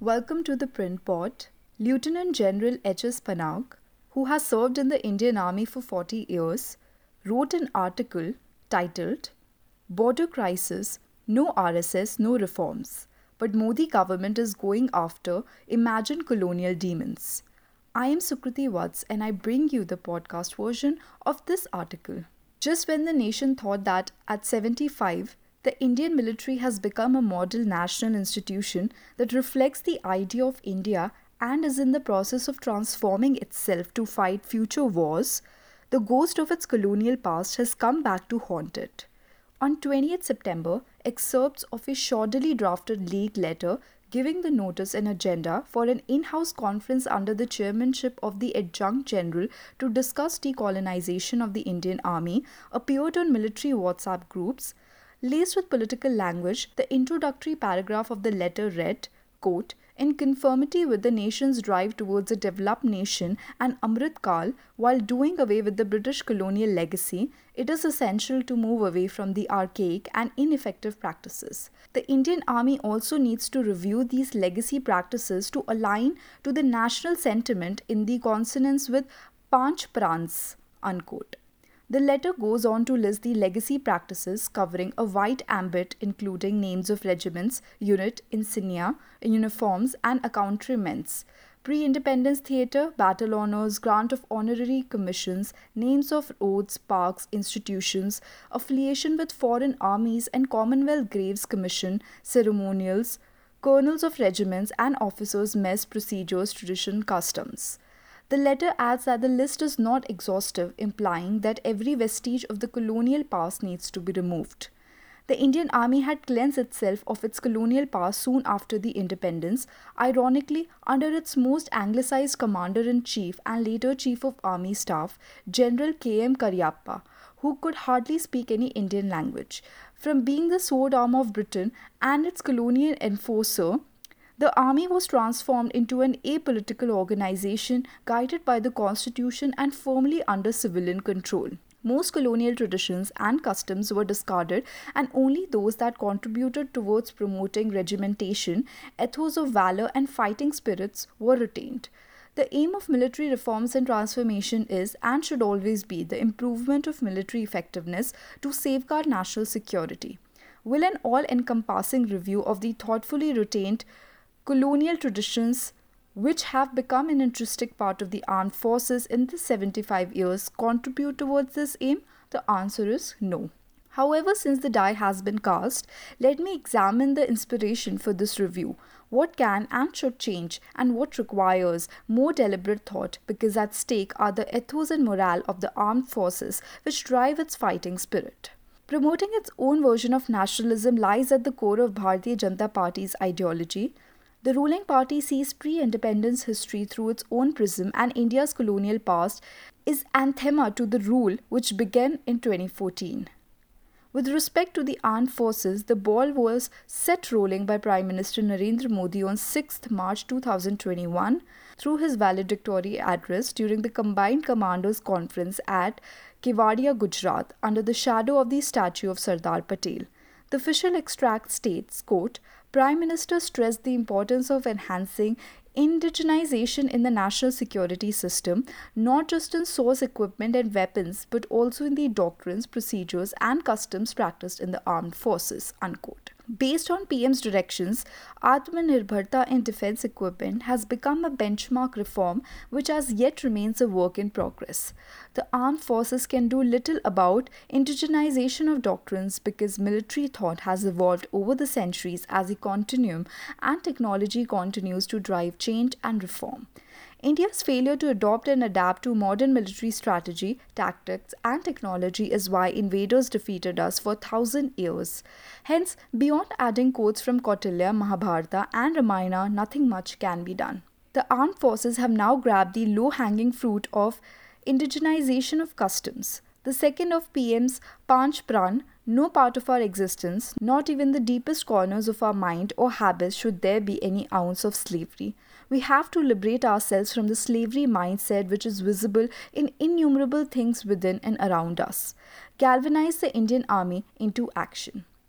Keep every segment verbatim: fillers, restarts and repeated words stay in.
Welcome to the Print Pod. Lieutenant General H S Panag, who has served in the Indian Army for forty years, wrote an article titled Border Crisis, No R S S, No Reforms, but Modi government is going after imagined colonial demons. I am Sukriti Vats and I bring you the podcast version of this article. Just when the nation thought that at seventy-five, the Indian military has become a model national institution that reflects the idea of India and is in the process of transforming itself to fight future wars, the ghost of its colonial past has come back to haunt it. On twentieth September, excerpts of a shoddily drafted league letter giving the notice and agenda for an in-house conference under the chairmanship of the adjunct general to discuss decolonization of the Indian Army appeared on military WhatsApp groups. Laced with political language, the introductory paragraph of the letter read, quote, in conformity with the nation's drive towards a developed nation and Amrit Kal, while doing away with the British colonial legacy, it is essential to move away from the archaic and ineffective practices. The Indian Army also needs to review these legacy practices to align to the national sentiment in the consonance with Panch Prans, unquote. The letter goes on to list the legacy practices covering a wide ambit including names of regiments, unit, insignia, uniforms and accoutrements, pre-independence theatre, battle honours, grant of honorary commissions, names of roads, parks, institutions, affiliation with foreign armies and Commonwealth Graves Commission, ceremonials, colonels of regiments and officers' mess procedures, tradition, customs. The letter adds that the list is not exhaustive, implying that every vestige of the colonial past needs to be removed. The Indian Army had cleansed itself of its colonial past soon after the independence, ironically under its most anglicized commander-in-chief and later Chief of Army Staff, General K M Cariappa, who could hardly speak any Indian language. From being the sword arm of Britain and its colonial enforcer, the army was transformed into an apolitical organization guided by the constitution and firmly under civilian control. Most colonial traditions and customs were discarded and only those that contributed towards promoting regimentation, ethos of valor and fighting spirits were retained. The aim of military reforms and transformation is and should always be the improvement of military effectiveness to safeguard national security. Will an all-encompassing review of the thoughtfully retained colonial traditions, which have become an intrinsic part of the armed forces in the seventy-five years, contribute towards this aim? The answer is no. However, since the die has been cast, let me examine the inspiration for this review. What can and should change, and what requires more deliberate thought, because at stake are the ethos and morale of the armed forces which drive its fighting spirit. Promoting its own version of nationalism lies at the core of Bharatiya Janata Party's ideology. The ruling party sees pre-independence history through its own prism, and India's colonial past is anathema to the rule which began in twenty fourteen. With respect to the armed forces, the ball was set rolling by Prime Minister Narendra Modi on sixth March two thousand twenty-one through his valedictory address during the Combined Commanders Conference at Kevadia, Gujarat, under the shadow of the statue of Sardar Patel. The official extract states, quote, Prime Minister stressed the importance of enhancing indigenization in the national security system, not just in source equipment and weapons, but also in the doctrines, procedures, and customs practiced in the armed forces, unquote. Based on P M's directions, Atmanirbharta in defense equipment has become a benchmark reform which as yet remains a work in progress. The armed forces can do little about indigenization of doctrines because military thought has evolved over the centuries as a continuum and technology continues to drive change and reform. India's failure to adopt and adapt to modern military strategy, tactics, and technology is why invaders defeated us for a thousand years. Hence, beyond adding quotes from Kautilya, Mahabharata, and Ramayana, nothing much can be done. The armed forces have now grabbed the low-hanging fruit of indigenization of customs. The second of P M's Panch Pran, no part of our existence, not even the deepest corners of our mind or habits should there be any ounce of slavery. We have to liberate ourselves from the slavery mindset which is visible in innumerable things within and around us. Galvanize the Indian Army into action.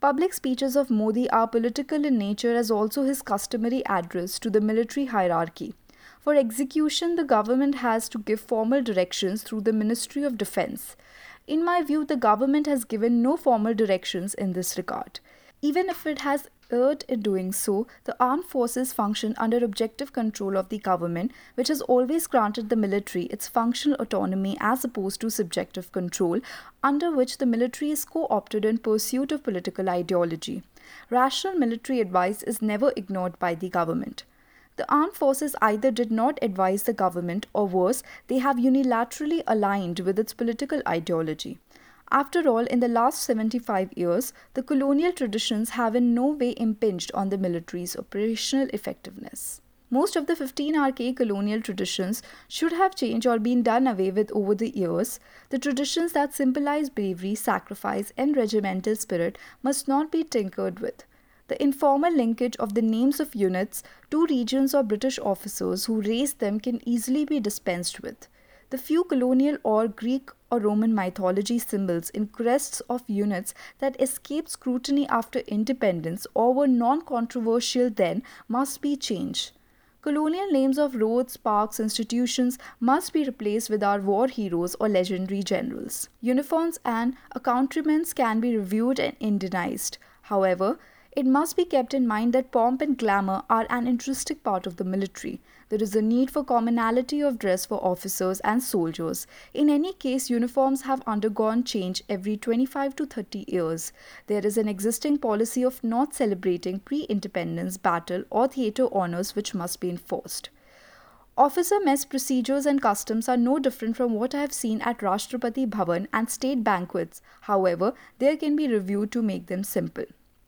Public speeches of Modi are political in nature as also his customary address to the military hierarchy. For execution, the government has to give formal directions through the Ministry of Defense. In my view, the government has given no formal directions in this regard. Even if it has erred in doing so, the armed forces function under objective control of the government, which has always granted the military its functional autonomy as opposed to subjective control, under which the military is co-opted in pursuit of political ideology. Rational military advice is never ignored by the government. The armed forces either did not advise the government or worse, they have unilaterally aligned with its political ideology. After all, in the last seventy-five years, the colonial traditions have in no way impinged on the military's operational effectiveness. Most of the fifteen archaic colonial traditions should have changed or been done away with over the years. The traditions that symbolize bravery, sacrifice, and regimental spirit must not be tinkered with. The informal linkage of the names of units to regions or British officers who raised them can easily be dispensed with. The few colonial or Greek or Roman mythology symbols in crests of units that escaped scrutiny after independence or were non-controversial then must be changed. Colonial names of roads, parks, institutions must be replaced with our war heroes or legendary generals. Uniforms and accoutrements can be reviewed and Indianized. However, it must be kept in mind that pomp and glamour are an intrinsic part of the military. There is a need for commonality of dress for officers and soldiers. In any case, uniforms have undergone change every twenty-five to thirty years. There is an existing policy of not celebrating pre-independence battle or theatre honours which must be enforced. Officer mess procedures and customs are no different from what I have seen at Rashtrapati Bhavan and state banquets. However, they can be reviewed to make them simple.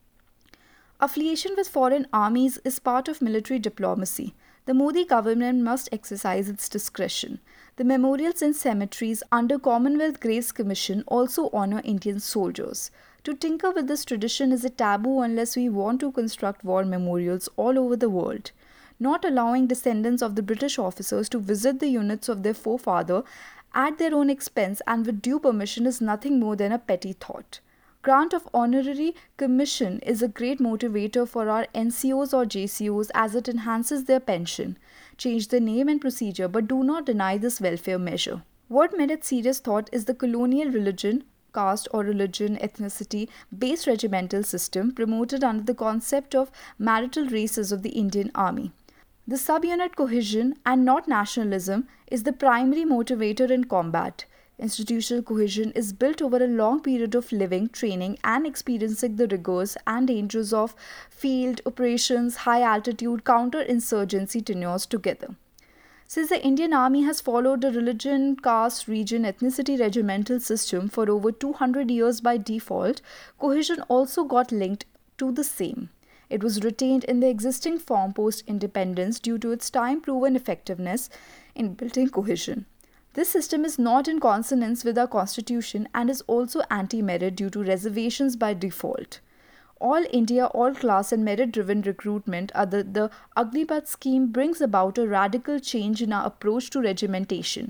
Affiliation with foreign armies is part of military diplomacy. The Modi government must exercise its discretion. The memorials in cemeteries under Commonwealth Graves Commission also honor Indian soldiers. To tinker with this tradition is a taboo unless we want to construct war memorials all over the world. Not allowing descendants of the British officers to visit the units of their forefather at their own expense and with due permission is nothing more than a petty thought. Grant of honorary commission is a great motivator for our N C Os or J C Os as it enhances their pension. Change the name and procedure, but do not deny this welfare measure. What merit serious thought is the colonial religion, caste or religion, ethnicity based regimental system promoted under the concept of marital races of the Indian Army. The subunit cohesion and not nationalism is the primary motivator in combat. Institutional cohesion is built over a long period of living, training, and experiencing the rigors and dangers of field operations, high altitude, counter-insurgency tenures together. Since the Indian Army has followed the religion, caste, region, ethnicity regimental system for over two hundred years by default, cohesion also got linked to the same. It was retained in the existing form post-independence due to its time-proven effectiveness in building cohesion. This system is not in consonance with our constitution and is also anti-merit due to reservations by default. All India, all class and merit-driven recruitment under the Agnipath scheme brings about a radical change in our approach to regimentation.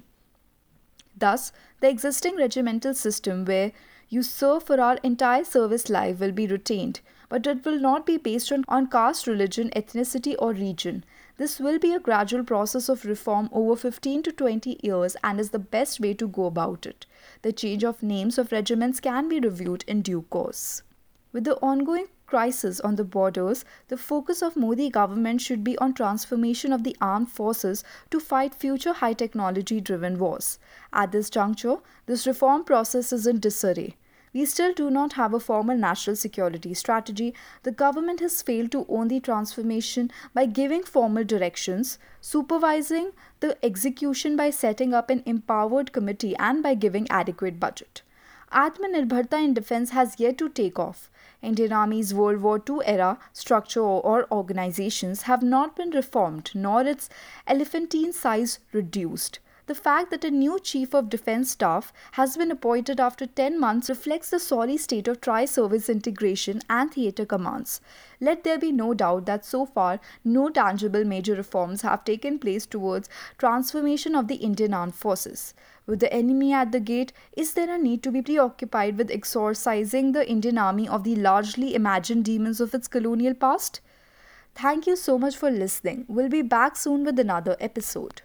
Thus, the existing regimental system where you serve for our entire service life will be retained, but it will not be based on, on caste, religion, ethnicity or region. This will be a gradual process of reform over fifteen to twenty years and is the best way to go about it. The change of names of regiments can be reviewed in due course. With the ongoing crisis on the borders, the focus of Modi government should be on transformation of the armed forces to fight future high technology driven wars. At this juncture, this reform process is in disarray. We still do not have a formal national security strategy. The government has failed to own the transformation by giving formal directions, supervising the execution by setting up an empowered committee and by giving adequate budget. Atmanirbharta in defense has yet to take off. Indian Army's World War Two era structure or organizations have not been reformed, nor its elephantine size reduced. The fact that a new Chief of Defence Staff has been appointed after ten months reflects the sorry state of tri-service integration and theatre commands. Let there be no doubt that so far no tangible major reforms have taken place towards transformation of the Indian Armed Forces. With the enemy at the gate, is there a need to be preoccupied with exorcising the Indian Army of the largely imagined demons of its colonial past? Thank you so much for listening. We'll be back soon with another episode.